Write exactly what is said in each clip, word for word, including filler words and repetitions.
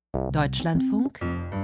Deutschlandfunk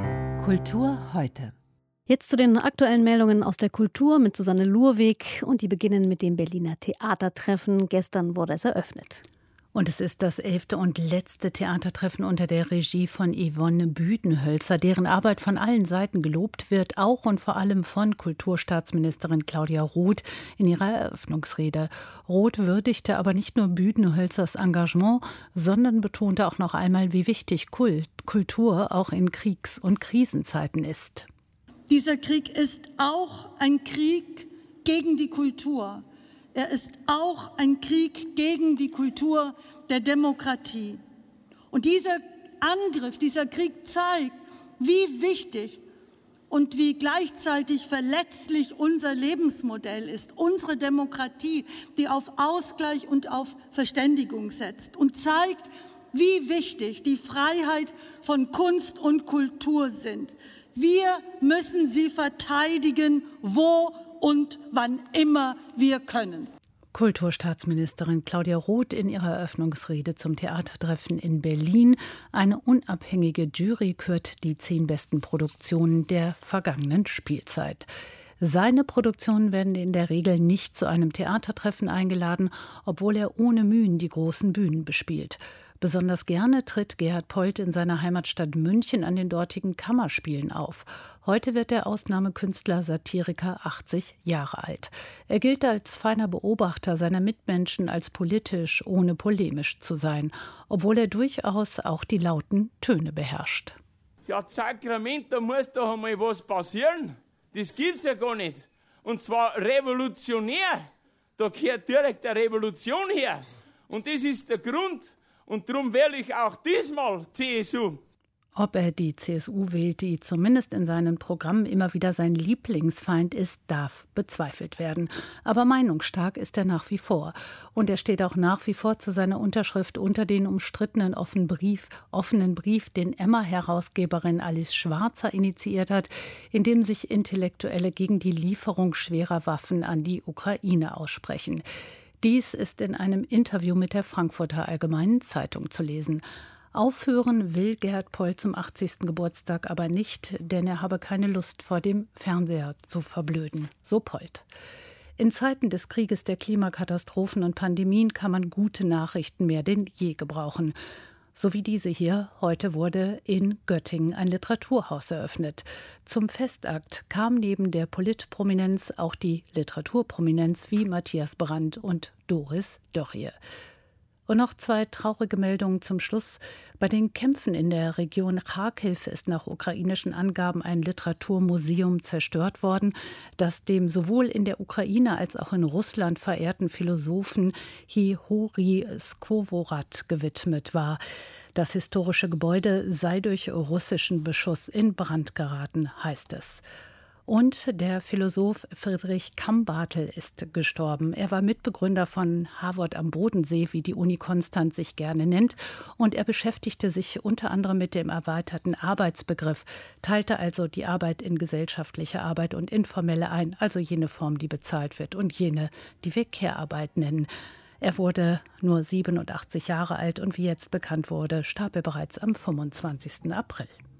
Kultur heute. Jetzt zu den aktuellen Meldungen aus der Kultur mit Susanne Lurwig, und die beginnen mit dem Berliner Theatertreffen. Gestern wurde es eröffnet. Und es ist das elfte und letzte Theatertreffen unter der Regie von Yvonne Büdenhölzer, deren Arbeit von allen Seiten gelobt wird, auch und vor allem von Kulturstaatsministerin Claudia Roth in ihrer Eröffnungsrede. Roth würdigte aber nicht nur Büdenhölzers Engagement, sondern betonte auch noch einmal, wie wichtig Kult, Kultur auch in Kriegs- und Krisenzeiten ist. Dieser Krieg ist auch ein Krieg gegen die Kultur. Er ist auch ein Krieg gegen die Kultur der Demokratie. Und dieser Angriff, dieser Krieg zeigt, wie wichtig und wie gleichzeitig verletzlich unser Lebensmodell ist, unsere Demokratie, die auf Ausgleich und auf Verständigung setzt, und zeigt, wie wichtig die Freiheit von Kunst und Kultur sind. Wir müssen sie verteidigen, wo und wann immer wir können. Kulturstaatsministerin Claudia Roth in ihrer Eröffnungsrede zum Theatertreffen in Berlin. Eine unabhängige Jury kürt die zehn besten Produktionen der vergangenen Spielzeit. Seine Produktionen werden in der Regel nicht zu einem Theatertreffen eingeladen, obwohl er ohne Mühen die großen Bühnen bespielt. Besonders gerne tritt Gerhard Polt in seiner Heimatstadt München an den dortigen Kammerspielen auf. Heute wird der Ausnahmekünstler Satiriker achtzig Jahre alt. Er gilt als feiner Beobachter seiner Mitmenschen, als politisch, ohne polemisch zu sein, obwohl er durchaus auch die lauten Töne beherrscht. Ja, Sakrament, da muss doch einmal was passieren. Das gibt's ja gar nicht. Und zwar revolutionär. Da gehört direkt eine Revolution her. Und das ist der Grund. Und darum wähle ich auch diesmal C S U. Ob er die C S U wählt, die zumindest in seinen Programmen immer wieder sein Lieblingsfeind ist, darf bezweifelt werden. Aber meinungsstark ist er nach wie vor. Und er steht auch nach wie vor zu seiner Unterschrift unter den umstrittenen offenen Brief, offenen Brief, den Emma-Herausgeberin Alice Schwarzer initiiert hat, in dem sich Intellektuelle gegen die Lieferung schwerer Waffen an die Ukraine aussprechen. Dies ist in einem Interview mit der Frankfurter Allgemeinen Zeitung zu lesen. Aufhören will Gerhard Polt zum achtzigsten Geburtstag aber nicht, denn er habe keine Lust, vor dem Fernseher zu verblöden, so Polt. In Zeiten des Krieges, der Klimakatastrophen und Pandemien kann man gute Nachrichten mehr denn je gebrauchen. So wie diese hier. Heute wurde in Göttingen ein Literaturhaus eröffnet. Zum Festakt kam neben der Politprominenz auch die Literaturprominenz wie Matthias Brandt und Doris Dörrie. Und noch zwei traurige Meldungen zum Schluss. Bei den Kämpfen in der Region Charkiw ist nach ukrainischen Angaben ein Literaturmuseum zerstört worden, das dem sowohl in der Ukraine als auch in Russland verehrten Philosophen Hihori Skоворod gewidmet war. Das historische Gebäude sei durch russischen Beschuss in Brand geraten, heißt es. Und der Philosoph Friedrich Kambartel ist gestorben. Er war Mitbegründer von Harvard am Bodensee, wie die Uni Konstanz sich gerne nennt. Und er beschäftigte sich unter anderem mit dem erweiterten Arbeitsbegriff, teilte also die Arbeit in gesellschaftliche Arbeit und informelle ein, also jene Form, die bezahlt wird, und jene, die wir Care-Arbeit nennen. Er wurde nur siebenundachtzig Jahre alt und wie jetzt bekannt wurde, starb er bereits am fünfundzwanzigsten April.